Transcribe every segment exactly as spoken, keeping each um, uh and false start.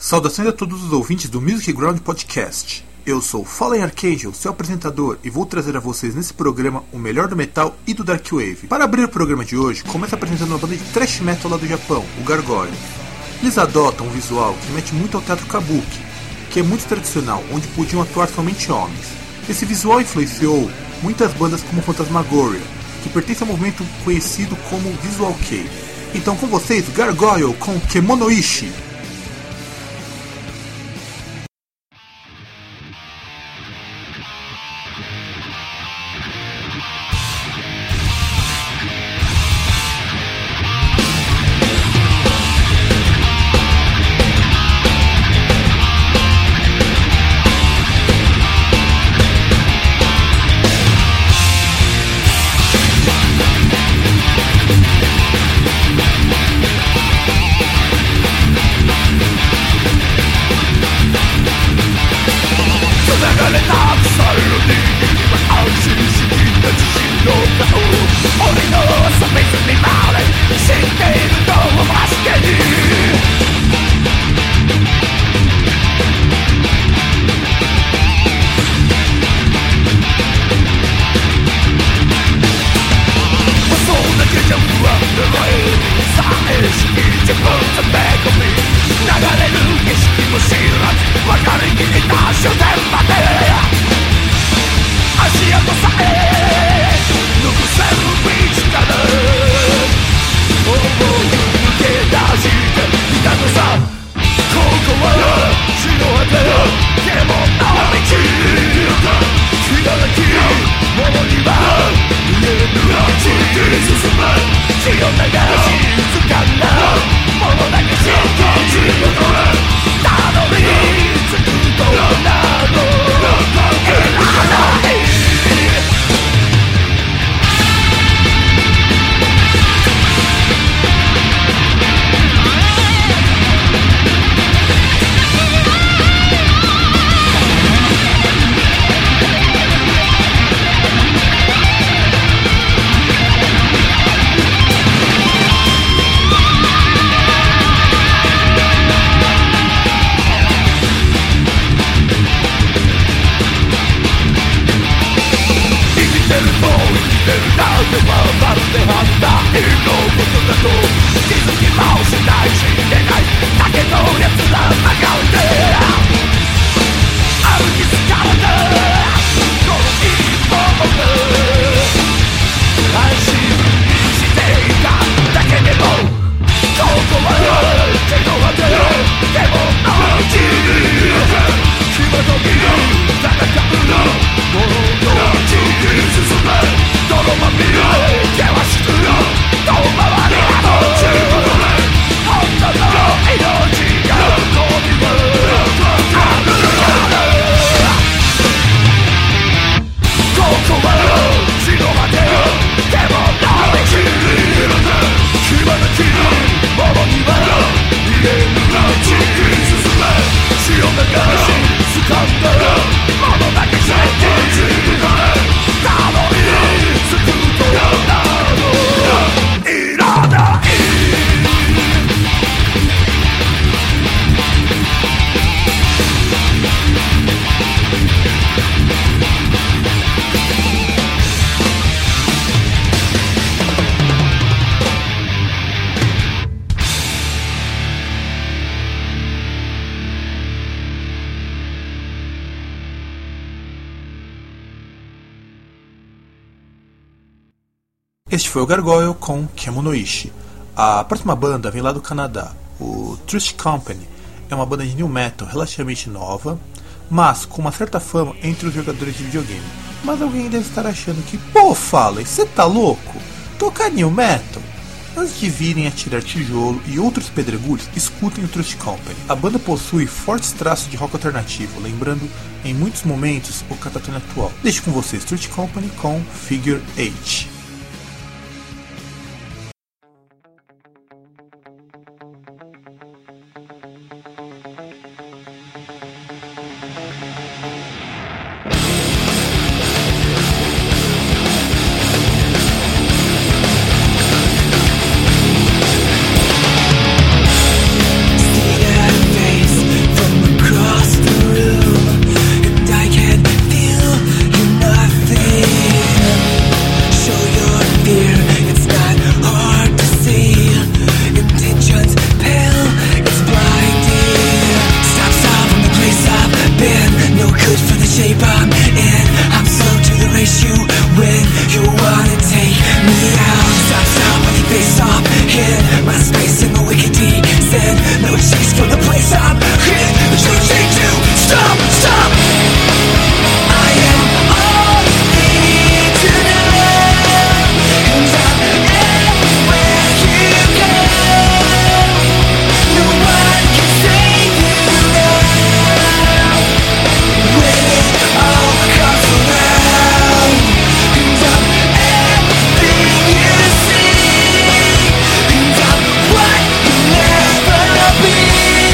Saudações a todos os ouvintes do Music Ground Podcast. Eu sou Fallen Archangel, seu apresentador, e vou trazer a vocês nesse programa o melhor do metal e do dark wave. Para abrir o programa de hoje, começa apresentando uma banda de thrash metal lá do Japão, o Gargoyle. Eles adotam um visual que remete muito ao teatro kabuki, que é muito tradicional, onde podiam atuar somente homens. Esse visual influenciou muitas bandas como Phantasmagoria, que pertence ao movimento conhecido como Visual Kei. Então com vocês, Gargoyle com Kemonoishi. Este foi o Gargoyle com Kemonoishi. A próxima banda vem lá do Canadá. O Trust Company é uma banda de new metal relativamente nova, mas com uma certa fama entre os jogadores de videogame. Mas alguém deve estar achando que, pô, Fallen, você tá louco? Tocar new metal? Antes de virem atirar tijolo e outros pedregulhos, escutem o Trust Company. A banda possui fortes traços de rock alternativo, lembrando em muitos momentos o Catatonia atual. Deixo com vocês Trust Company com Figure Eight. See that face shape I'm in. I'm slow to the race, you win. You wanna take me out. Stop, stop, when you face off. Hit my space in the wicked descent. No chase for the place I'm in. There's no shame to stop, stop. I am all you need to know. And I'm everywhere you go. No one can save you now. When it all comes around. And I'm everything you see. And I'm what you'll never be.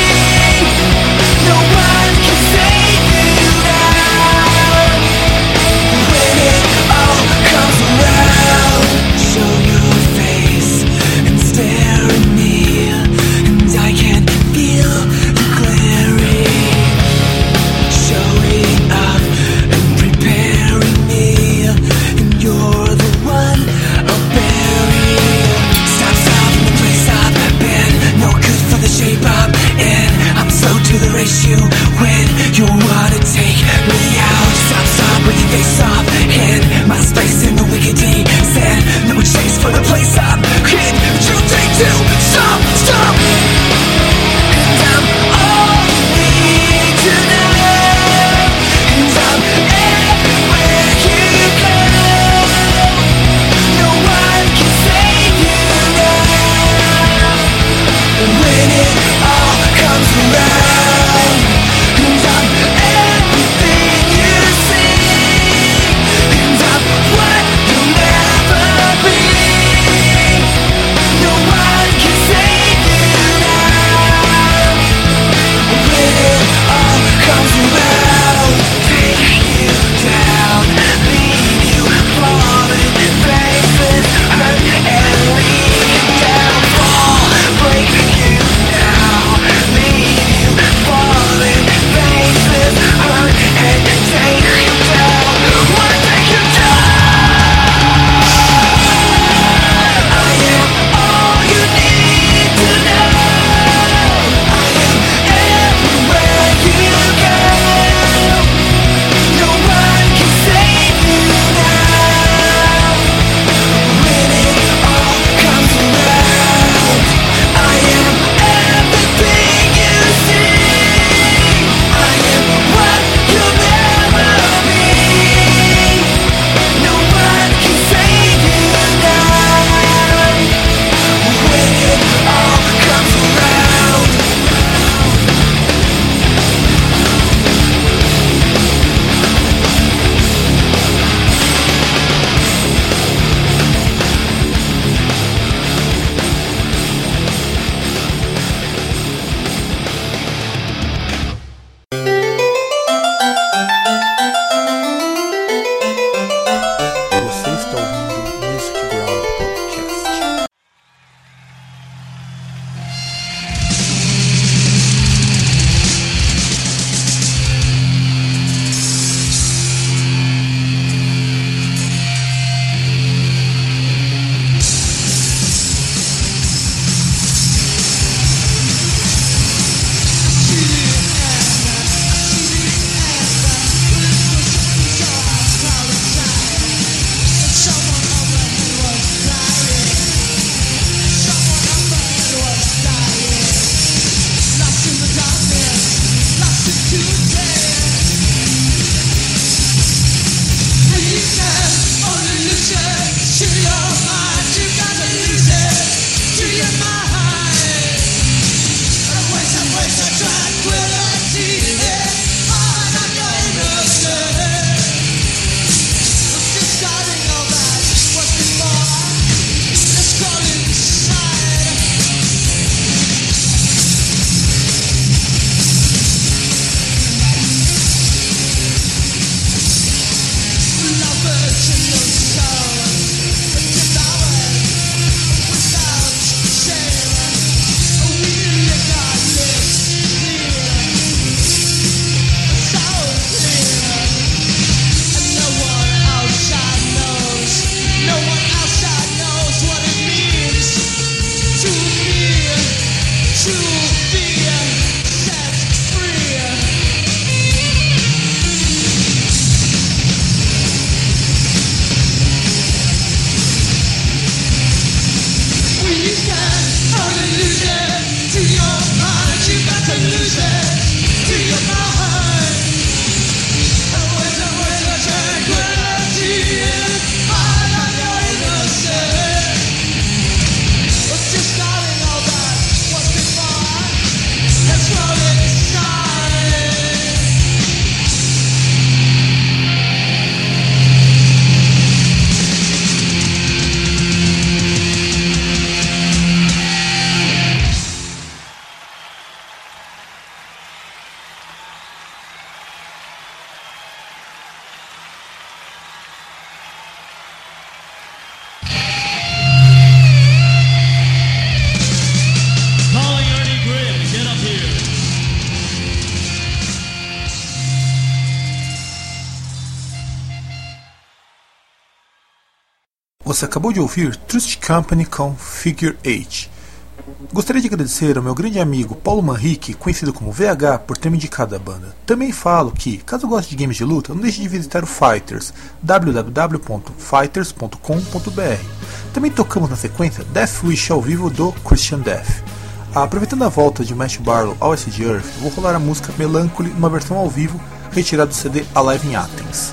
Você acabou de ouvir Trust Company com Figure Eight. Gostaria de agradecer ao meu grande amigo Paulo Manrique, conhecido como V H, por ter me indicado a banda. Também falo que, caso goste de games de luta, não deixe de visitar o Fighters, w w w ponto fighters ponto com ponto b r. Também tocamos na sequência Death Wish ao vivo do Christian Death. Aproveitando a volta de Matt Barlow ao Acid Earth, vou rolar a música Melancholy numa versão ao vivo, retirada do C D Alive in Athens.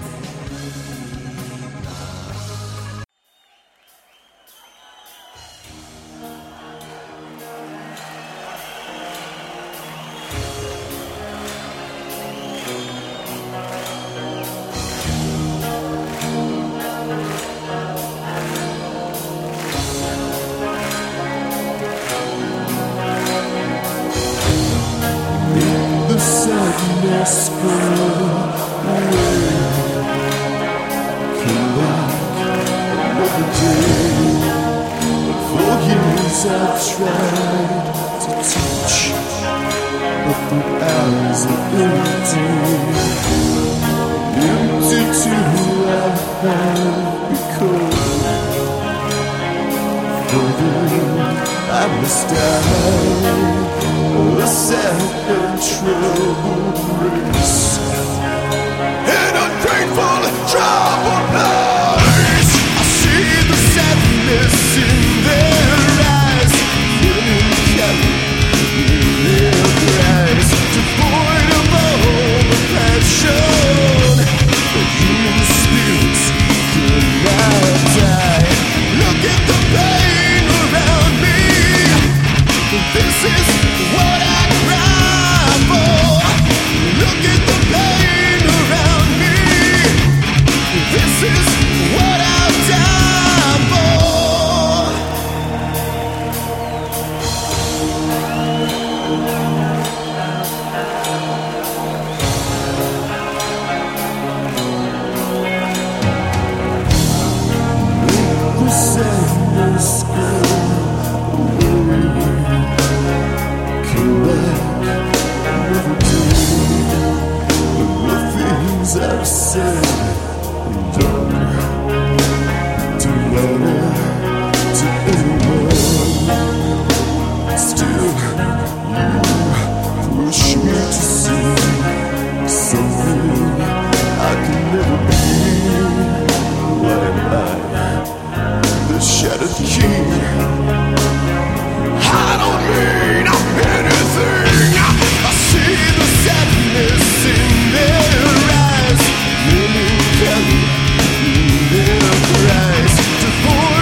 Sadness go away. Come back another day. For years I've tried to teach, but the eyes are empty. Empty too I have become. For them I must die. A sad and troubled race, an ungrateful and troubled place. I see the sadness in their eyes, melancholy in their cries, devoid of all the passion. The human spirits cannot die. Look at the pain around me. This is what I cry for. Look at the pain around me. This is what I'll die for. The sadness go away. Come back another day. The things I've said and done don't matter to anyone. Still, you push me to see something I can never be. What am I? The shattered king. I don't mean anything. I see the sadness in their eyes, melancholy in their cries, devoid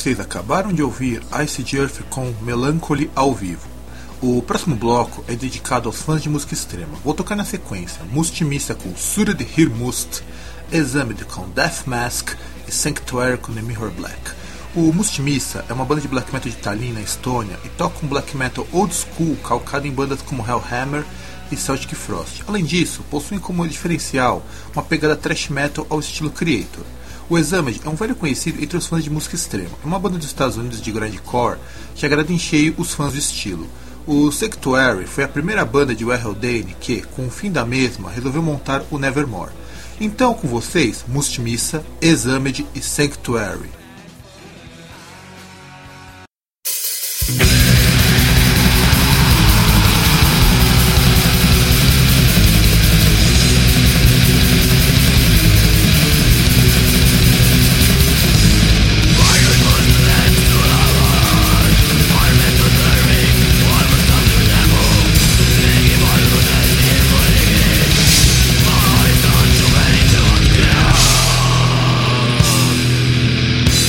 Vocês acabaram de ouvir Iced Earth com Melancholy ao vivo. O próximo bloco é dedicado aos fãs de música extrema. Vou tocar na sequência Mustimissa com Surid Hir Must, Examed com Death Mask e Sanctuary com The Mirror Black. O Mustimissa é uma banda de black metal de Tallinn, na Estônia, e toca um black metal old school calcado em bandas como Hellhammer e Celtic Frost. Além disso, possuem como diferencial uma pegada thrash metal ao estilo Creator. O Examed é um velho conhecido entre os fãs de música extrema. É uma banda dos Estados Unidos de grindcore que agrada em cheio os fãs do estilo. O Sanctuary foi a primeira banda de Warren Dane que, com o fim da mesma, resolveu montar o Nevermore. Então, com vocês, Mustimissa, Examed e Sanctuary. We'll be right back.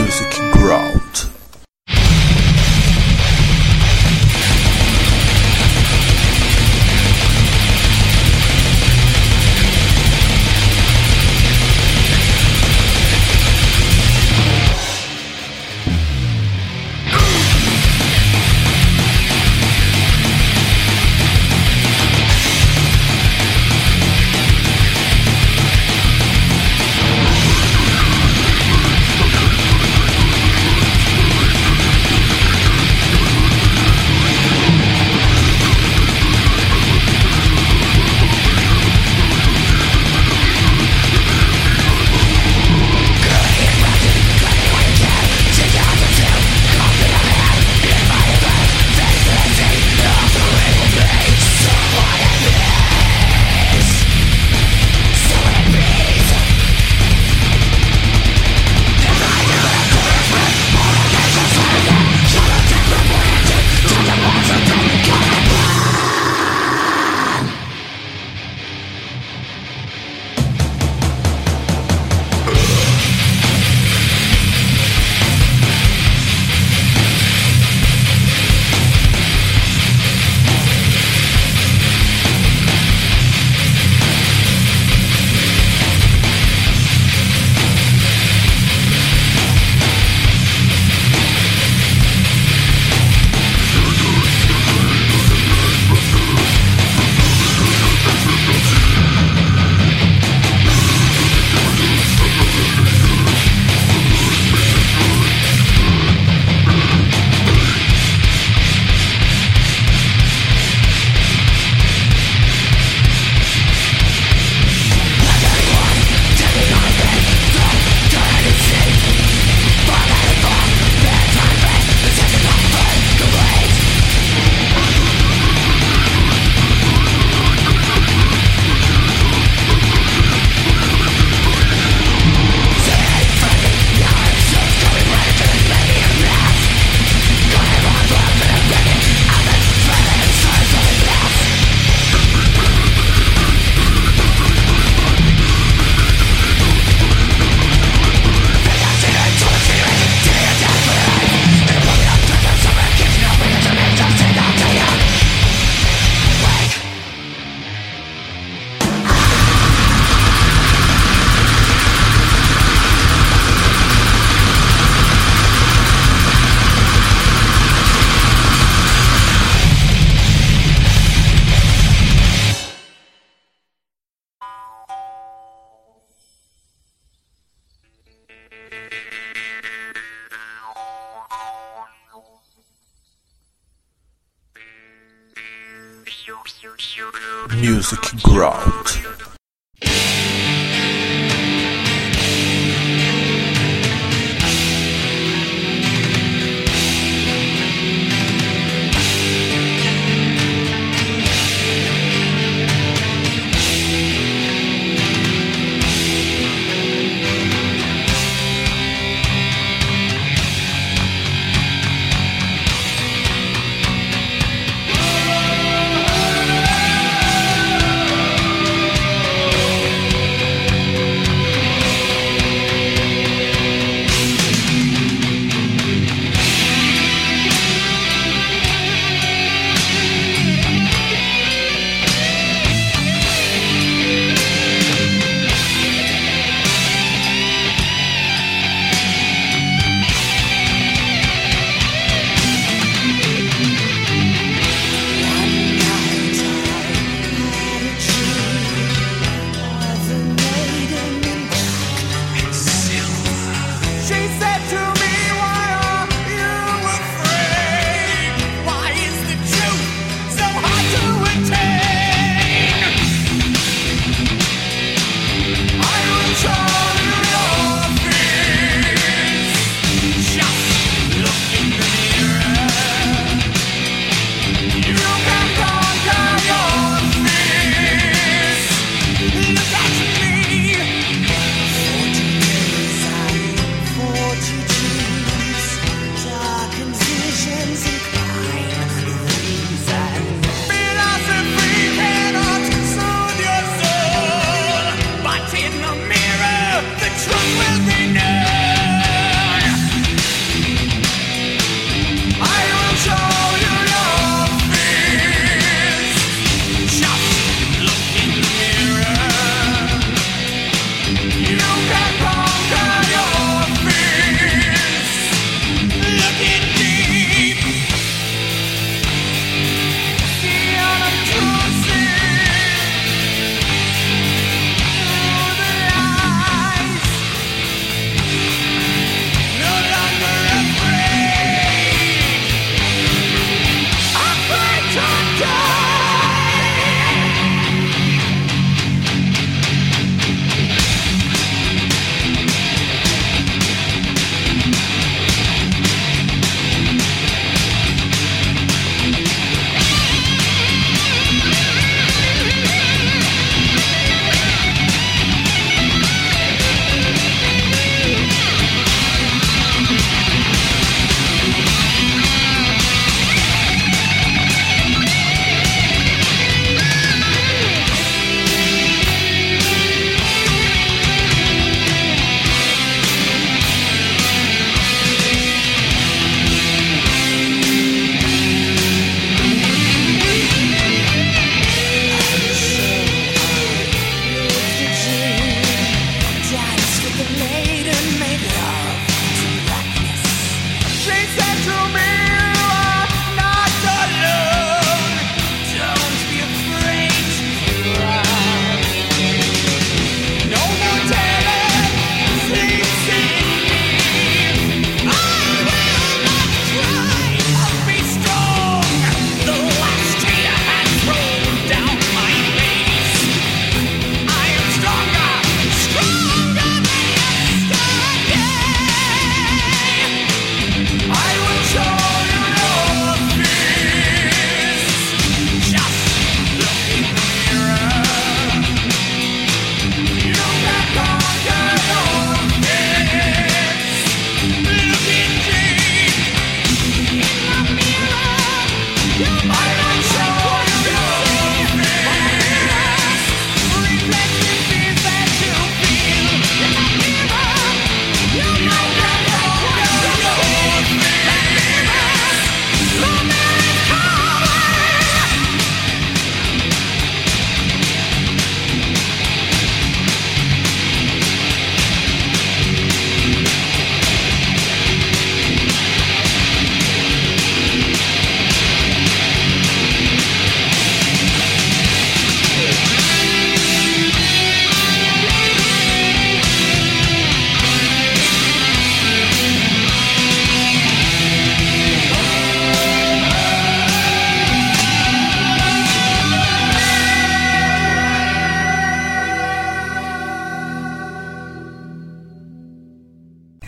Music Ground. Music Ground.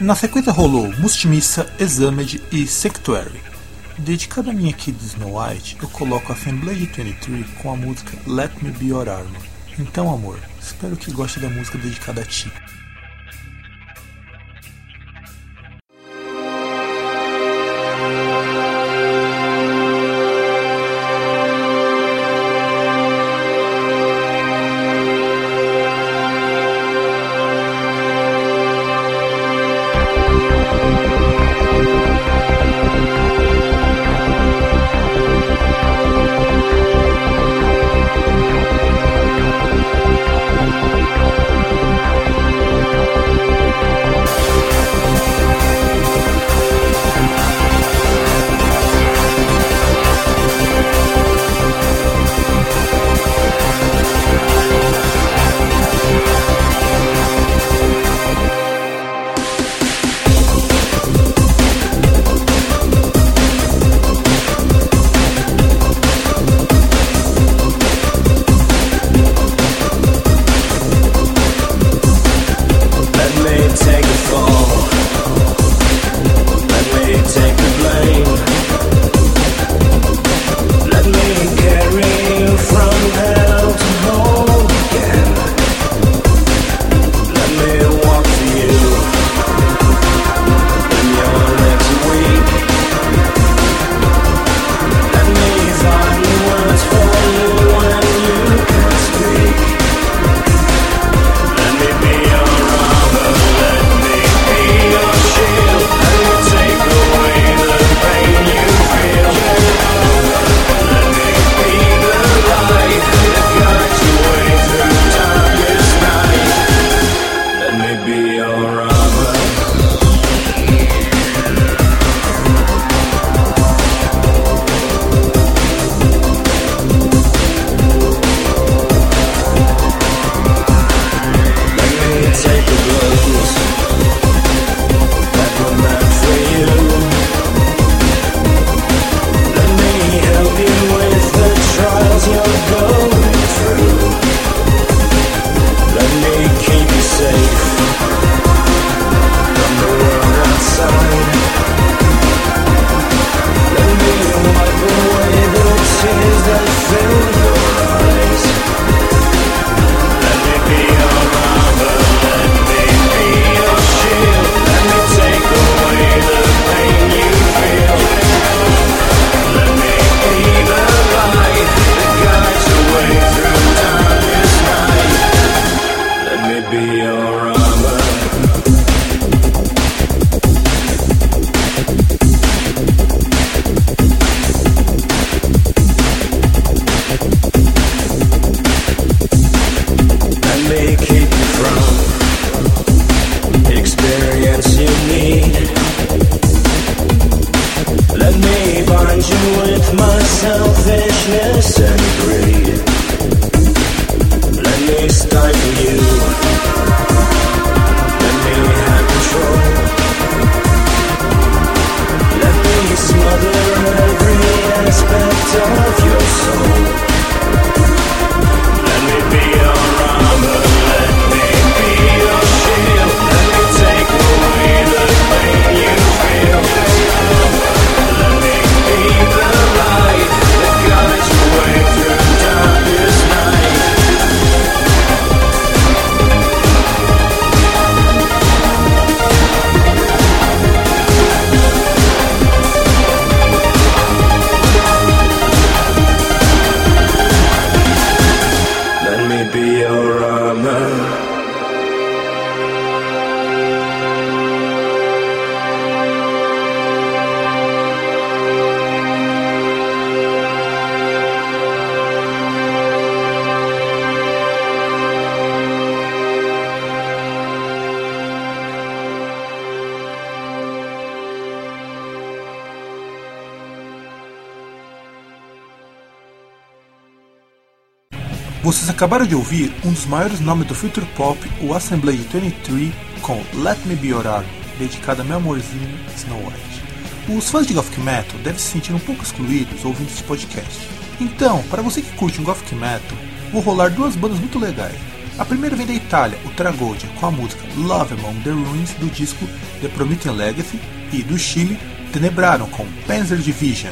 Na sequência rolou Mustimissa, Examed e Sanctuary. Dedicado a minha Kid Snow White, eu coloco Assembly vinte e três com a música Let Me Be Your Armor. Então, amor, espero que goste da música dedicada a ti. Vocês acabaram de ouvir um dos maiores nomes do future pop, o Assembly vinte e três, com Let Me Be Your Armor, dedicado a meu amorzinho Snow White. Os fãs de Gothic Metal devem se sentir um pouco excluídos ouvindo esse podcast. Então, para você que curte um Gothic Metal, vou rolar duas bandas muito legais. A primeira vem da Itália, o Tragodia, com a música Love Among the Ruins do disco The Promethean Legacy, e do Chile, Tenebraron com Panzer Division.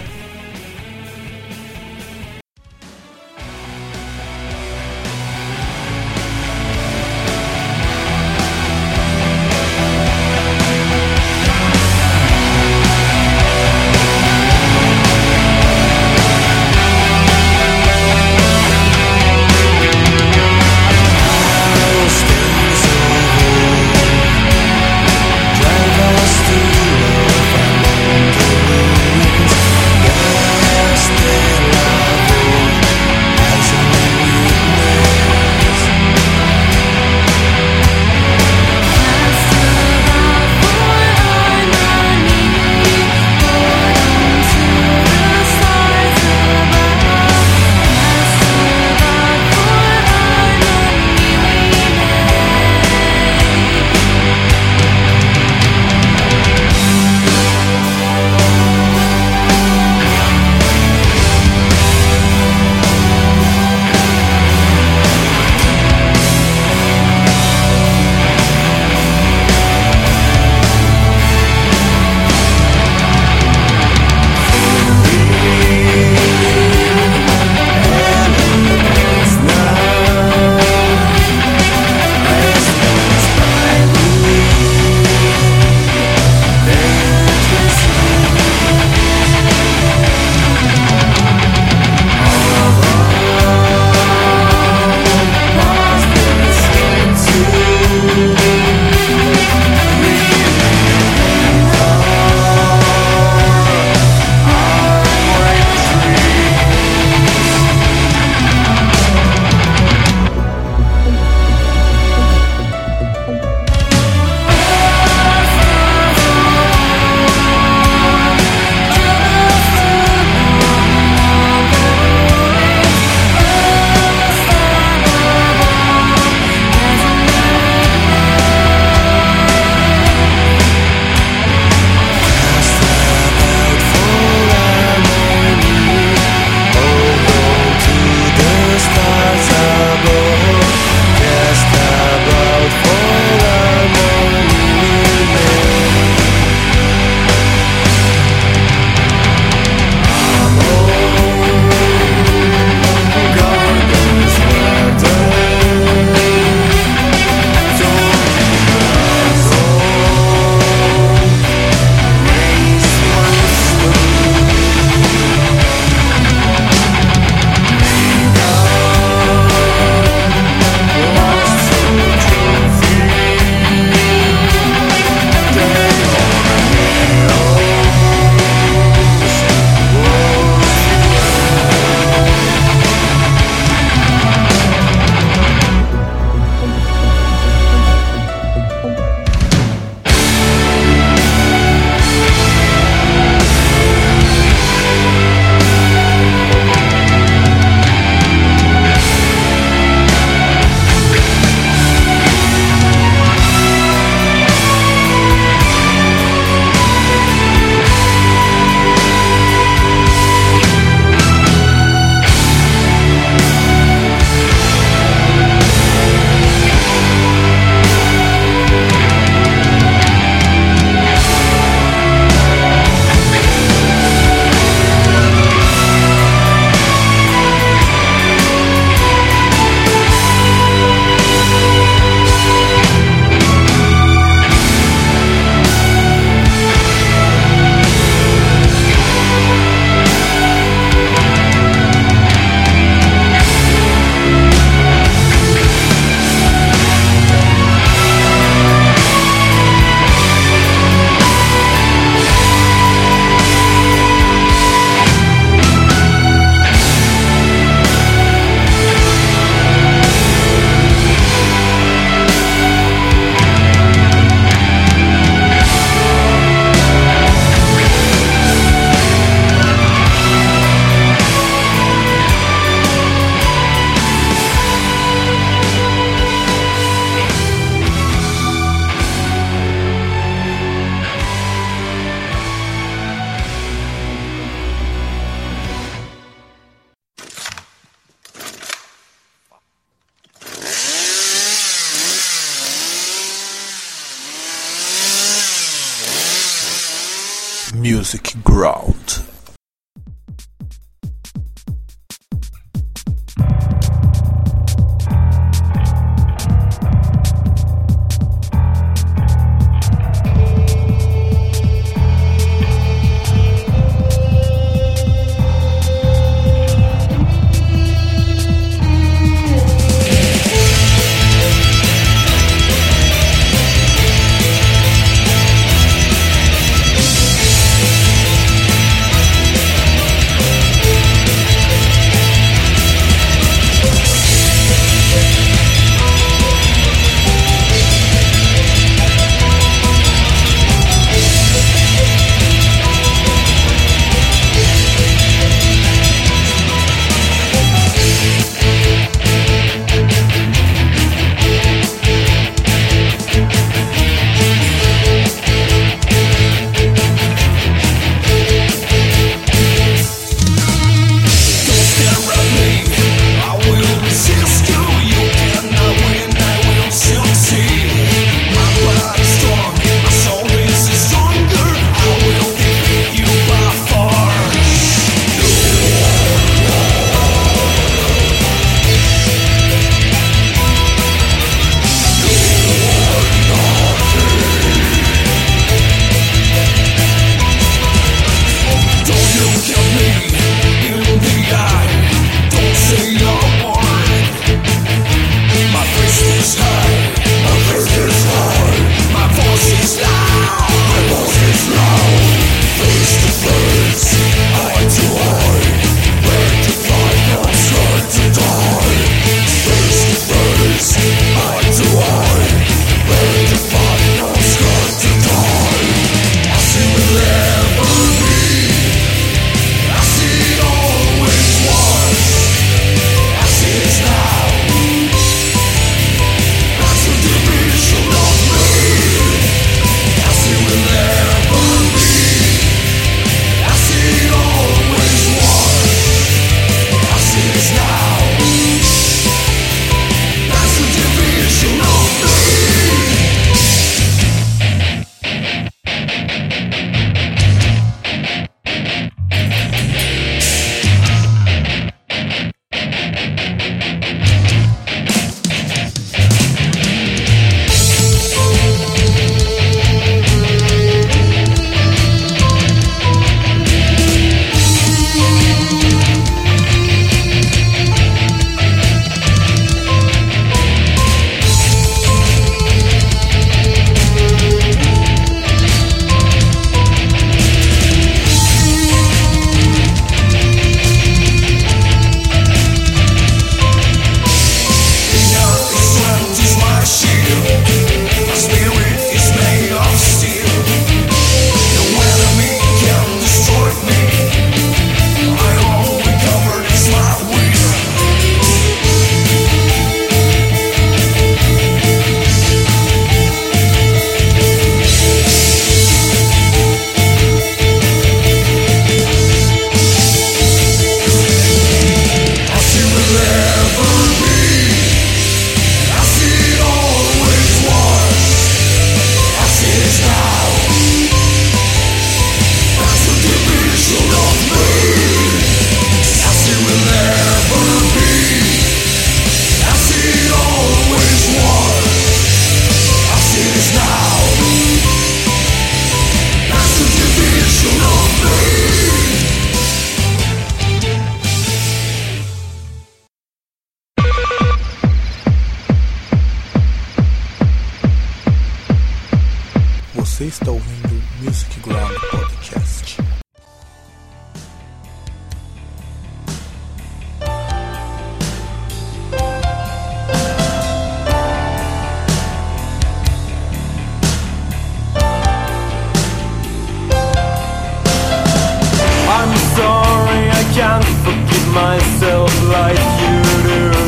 Get Music Ground. Você está ouvindo Music Ground Podcast. I'm sorry, I can't forgive myself like you do.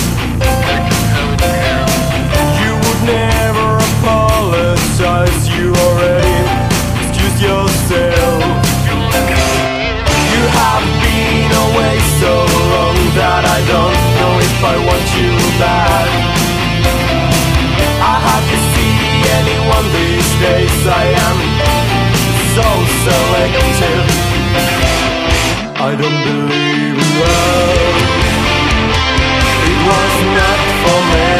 You would never apologize, you already excused yourself. You have been away so long that I don't know if I want you back. I hardly see anyone these days, I am so selective. I don't believe in love. It was not for me.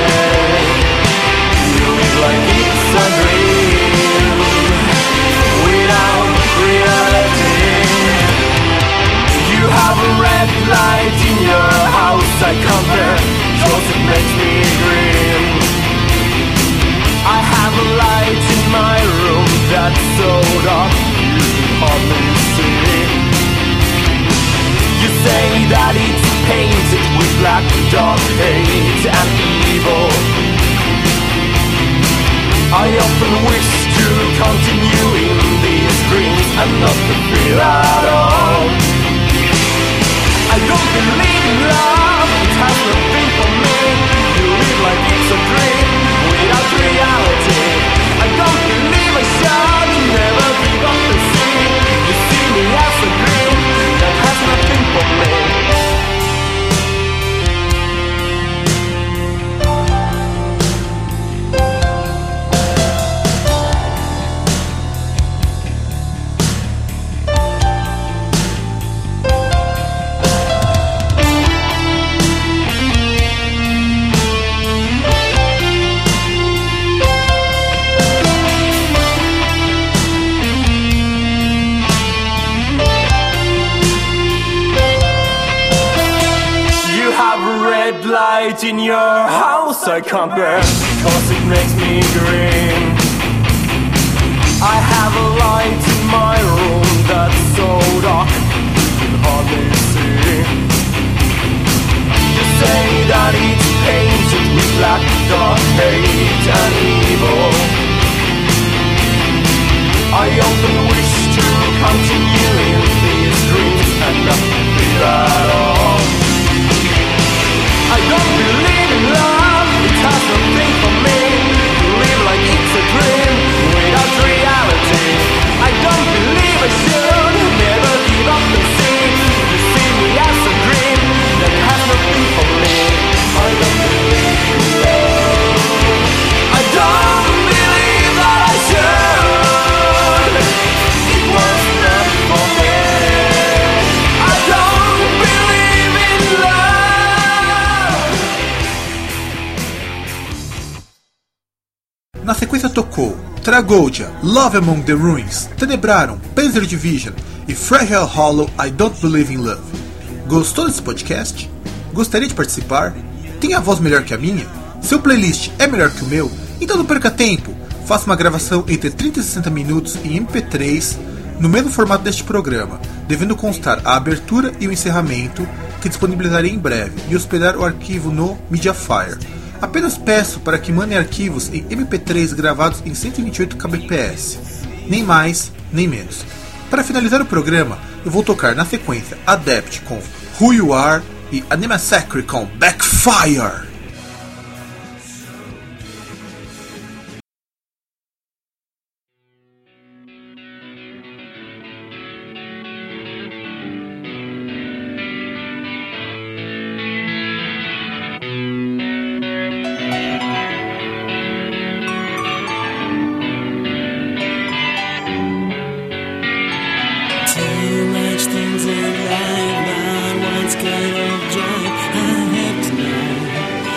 You live like it's a dream without reality. You have a red light in your house, I come there, cause it makes me green. I have a light in my room that's so dark you can hardly see. You say that it's painted with black, dark hate and evil. I often wish to continue in these dreams and not to feel at all. I don't believe in love, it has nothing for me. You live like it's a dream without reality. I don't believe I should never give up and see. You see me as a dream that has nothing for me. Light in your house I can't bear, cause it makes me green. I have a light in my room that's so dark you can hardly see. You say that it's painted with black, dark hate and evil. I often wish to continue in these dreams and not feel at all. I don't believe in love, it has nothing for me. You live like it's a dream without reality. I don't believe I should never give up and see. You see me as a dream that has nothing for me. I don't believe in love, I don't believe that I should. It was not for me. I don't believe in love. Na sequência tocou Tragodia, Love Among the Ruins, Tenebrarum, Panzer Division e Fragile Hollow, I Don't Believe in Love. Gostou desse podcast? Gostaria de participar? Tem a voz melhor que a minha? Seu playlist é melhor que o meu? Então não perca tempo! Faça uma gravação entre trinta e sessenta minutos em M P três no mesmo formato deste programa, devendo constar a abertura e o encerramento, que disponibilizarei em breve, e hospedar o arquivo no Mediafire. Apenas peço para que mandem arquivos em M P três gravados em cento e vinte e oito kbps, nem mais, nem menos. Para finalizar o programa, eu vou tocar na sequência Adept com Who You Are e Animassacre com Backfire. Things in life, but what's kind of joy I have to know.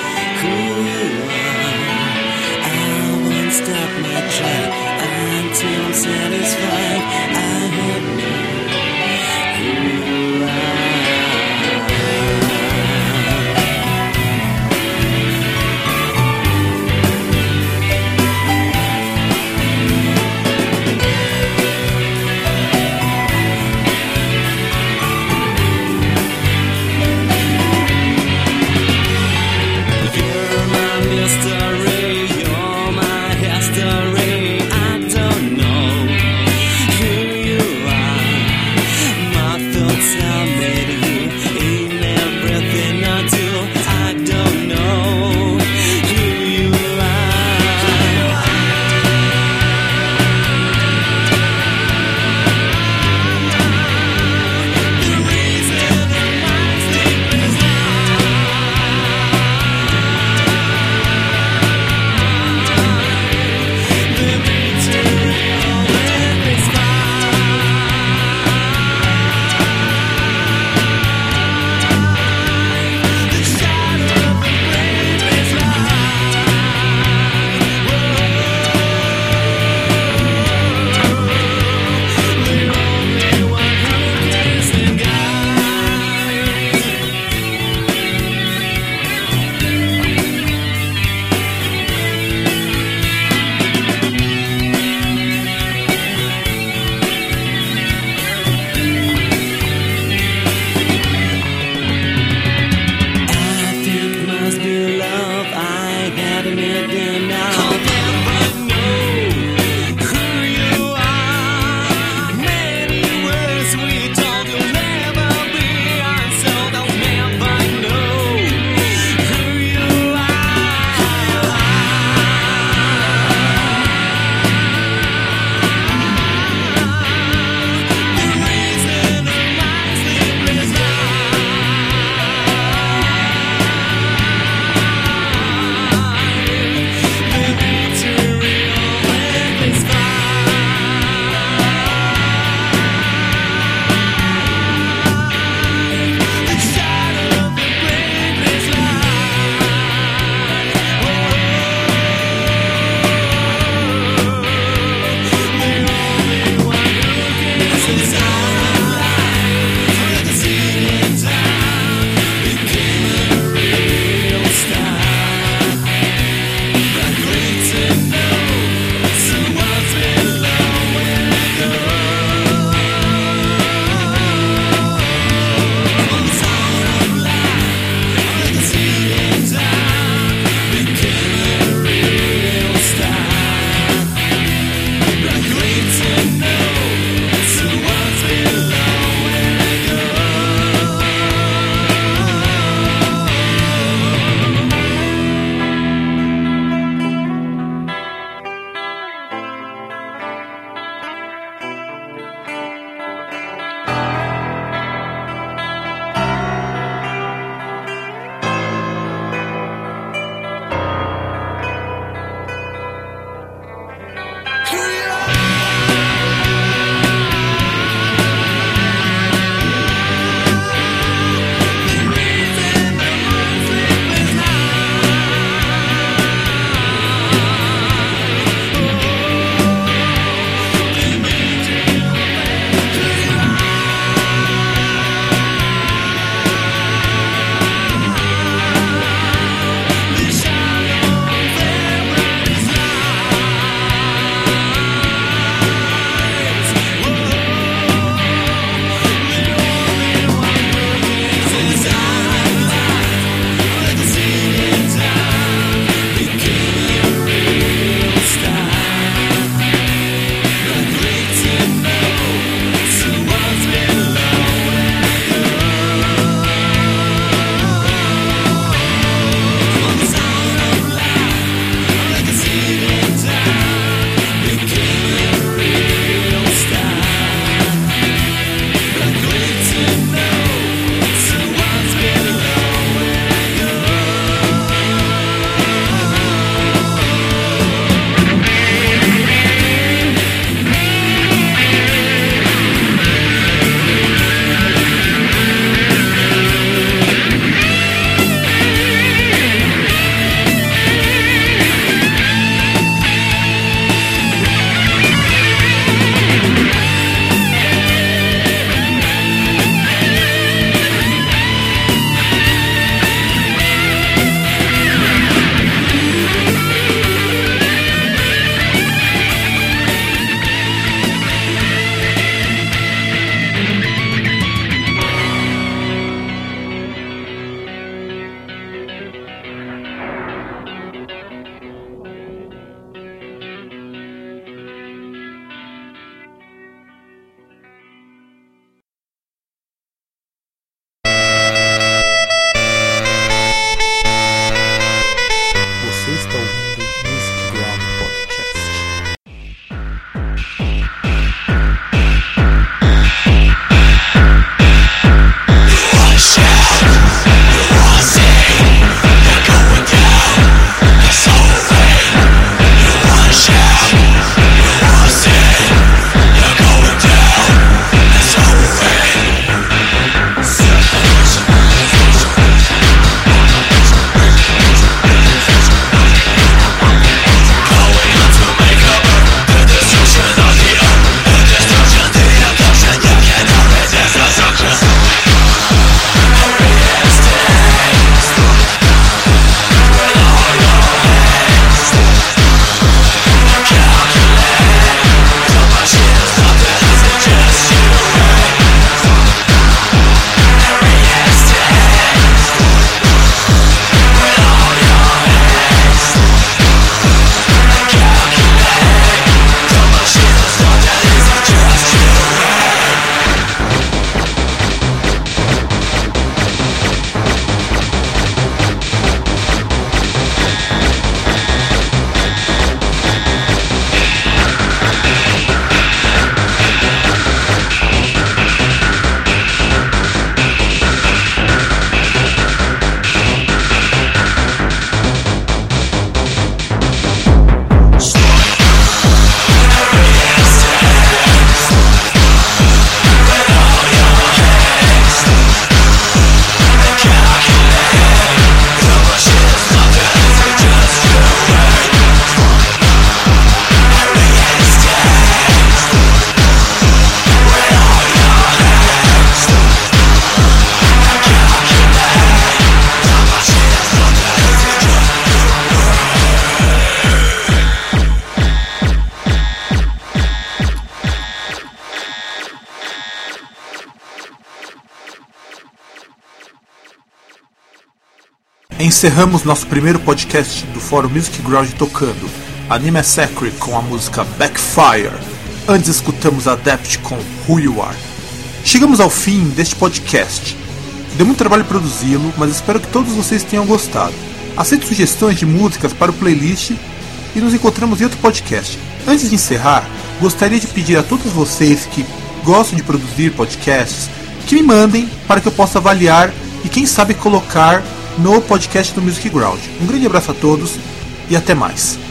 Encerramos nosso primeiro podcast do Fórum Music Ground tocando Anime Massacre com a música Backfire. Antes escutamos Adept com Who You Are. Chegamos ao fim deste podcast. Deu muito trabalho produzi-lo, mas espero que todos vocês tenham gostado. Aceito sugestões de músicas para o playlist e nos encontramos em outro podcast. Antes de encerrar, gostaria de pedir a todos vocês que gostam de produzir podcasts que me mandem para que eu possa avaliar e quem sabe colocar no podcast do Music Ground. Um grande abraço a todos e até mais.